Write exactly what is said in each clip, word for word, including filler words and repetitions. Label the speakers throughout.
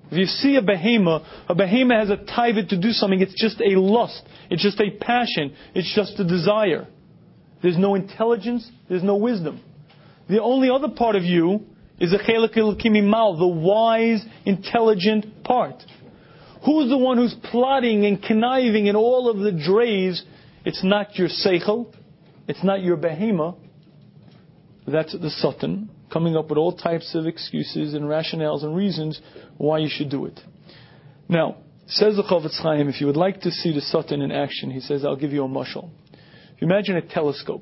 Speaker 1: If you see a behemoth, a behemoth has a taiva to do something. It's just a lust. It's just a passion. It's just a desire. There's no intelligence. There's no wisdom. The only other part of you is a chelek elokim mal, the wise, intelligent part. Who's the one who's plotting and conniving in all of the drays? It's not your seichel. It's not your behemoth. That's the Satan, coming up with all types of excuses and rationales and reasons why you should do it. Now, says the Chofetz Chaim, if you would like to see the Satan in action, he says, I'll give you a mashal. If you imagine a telescope.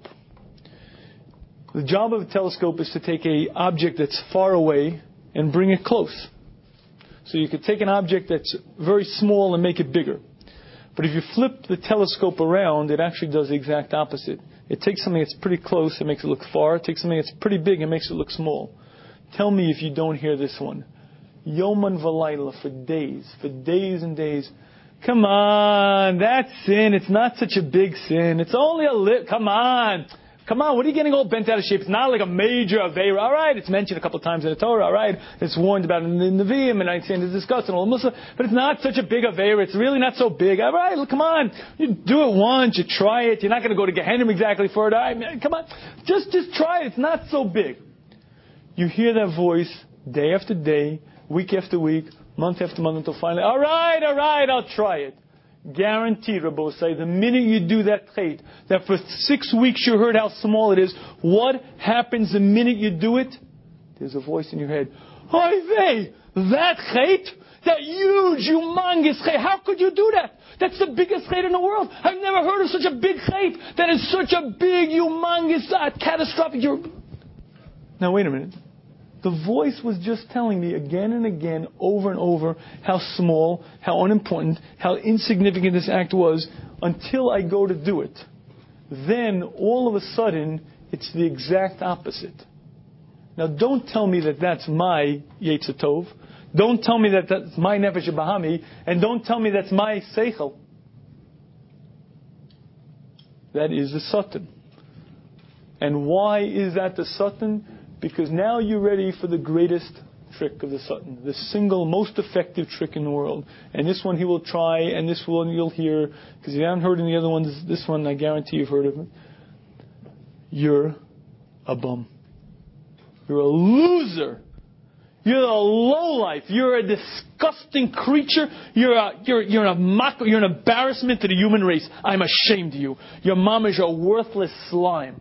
Speaker 1: The job of a telescope is to take an object that's far away and bring it close. So you could take an object that's very small and make it bigger. But if you flip the telescope around, it actually does the exact opposite. It takes something that's pretty close and makes it look far. It takes something that's pretty big and makes it look small. Tell me if you don't hear this one. Yoman v'layla, for days, for days and days. Come on, that's sin. It's not such a big sin. It's only a little. Come on. Come on, what are you getting all bent out of shape? It's not like a major aveira. All right, it's mentioned a couple of times in the Torah. All right, it's warned about in the Nevi'im, and I understand it's discussed in all the Muslim. But it's not such a big aveira. It's really not so big. All right, look, come on. You do it once. You try it. You're not going to go to Gehenna exactly for it. All right, come on. Just, just try it. It's not so big. You hear that voice day after day, week after week, month after month, until finally, all right, all right, I'll try it. Guaranteed, Rabbi say, the minute you do that chait, that for six weeks you heard how small it is, what happens the minute you do it? There's a voice in your head. Oy vey, that chait? That huge, humongous chait. How could you do that? That's the biggest chait in the world. I've never heard of such a big chait. That is such a big, humongous, uh, catastrophic. You're... Now wait a minute. The voice was just telling me again and again, over and over, how small, how unimportant, how insignificant this act was, until I go to do it. Then, all of a sudden, it's the exact opposite. Now, don't tell me that that's my Yetzer Tov. Don't tell me that that's my Nefesh Bahami. And don't tell me that's my Seichel. That is the Satan. And why is that the Satan? Because now you're ready for the greatest trick of the Satan, the single most effective trick in the world. And this one he will try, and this one you'll hear, because if you haven't heard any other ones, this one I guarantee you've heard of it. You're a bum. You're a loser. You're a lowlife. You're a disgusting creature. You're a, you're, you're a mock, you're an embarrassment to the human race. I'm ashamed of you. Your mom is a worthless slime.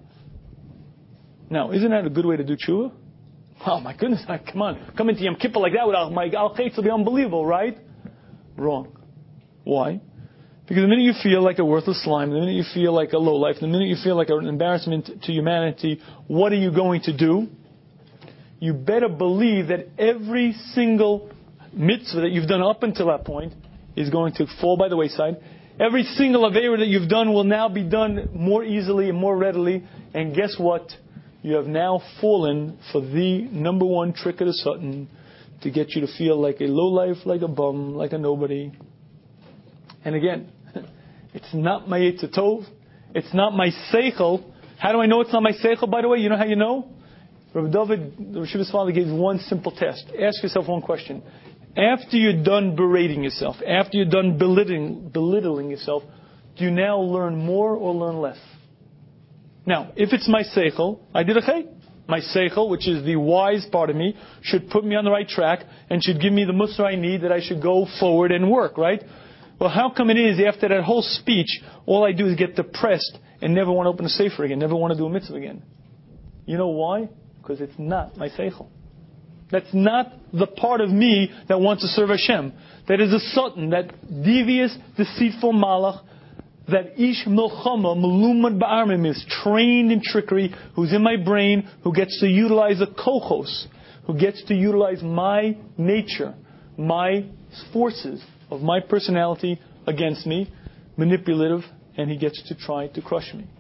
Speaker 1: Now, isn't that a good way to do tshuva? Oh my goodness, come on. Come into Yom Kippur like that without my al-chetz will be unbelievable, right? Wrong. Why? Because the minute you feel like a worthless slime, the minute you feel like a lowlife, the minute you feel like an embarrassment to humanity, what are you going to do? You better believe that every single mitzvah that you've done up until that point is going to fall by the wayside. Every single aveira that you've done will now be done more easily and more readily. And guess what? You have now fallen for the number one trick of the Satan to get you to feel like a lowlife, like a bum, like a nobody. And again, it's not my Yetzer Tov. It's not my Seichel. How do I know it's not my Seichel, by the way? You know how you know? Rabbi David, the Rishiva's father, gave one simple test. Ask yourself one question. After you're done berating yourself, after you're done belittling, belittling yourself, do you now learn more or learn less? Now, if it's my seichel, I did a chay. My seichel, which is the wise part of me, should put me on the right track and should give me the musar I need that I should go forward and work, right? Well, how come it is after that whole speech, all I do is get depressed and never want to open a sefer again, never want to do a mitzvah again? You know why? Because it's not my seichel. That's not the part of me that wants to serve Hashem. That is a Satan, that devious, deceitful malach, that ish milchama, melumad ba'armim, is trained in trickery, who's in my brain, who gets to utilize a kochos, who gets to utilize my nature, my forces of my personality against me, manipulative, and he gets to try to crush me.